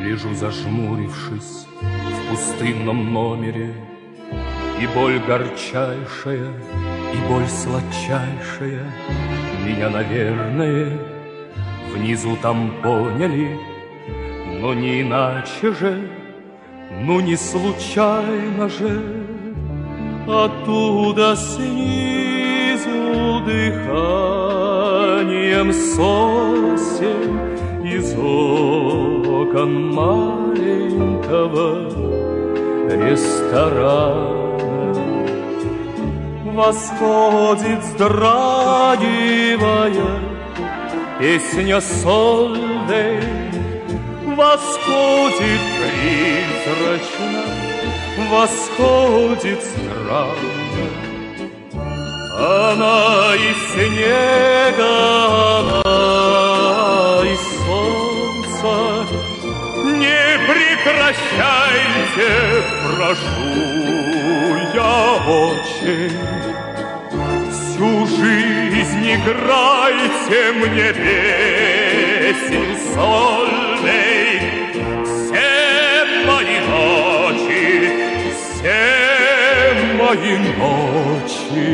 Лежу зажмурившись в пустынном номере, и боль горчайшая, и боль сладчайшая меня, наверное, внизу там поняли, но не иначе же, ну не случайно же. Оттуда снизу дыханием сосен из окон маленького ресторана восходит, вздрагивая, песня Сольвей. Восходит призрачно, восходит странно. Она из снега, она из солнца. Не прекращайте, прошу я очень. Всю жизнь играйте мне песню Сольвей. Все мои ночи.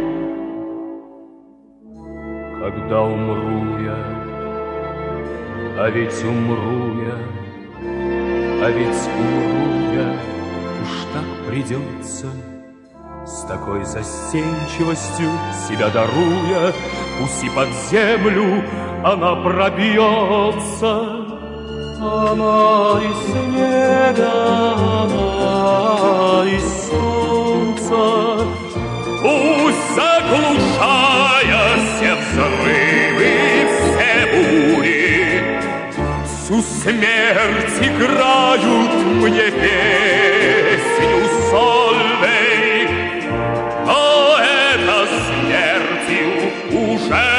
Когда умру я, а ведь умру я, а ведь умру я, уж так придется, с такой застенчивостью себя даруя, пусть и под землю она пробьется. Она из снега, она из солнца, пусть заглушая все взрывы, все бури, всю смерть играют мне песню Сольвей, но эта смертью уже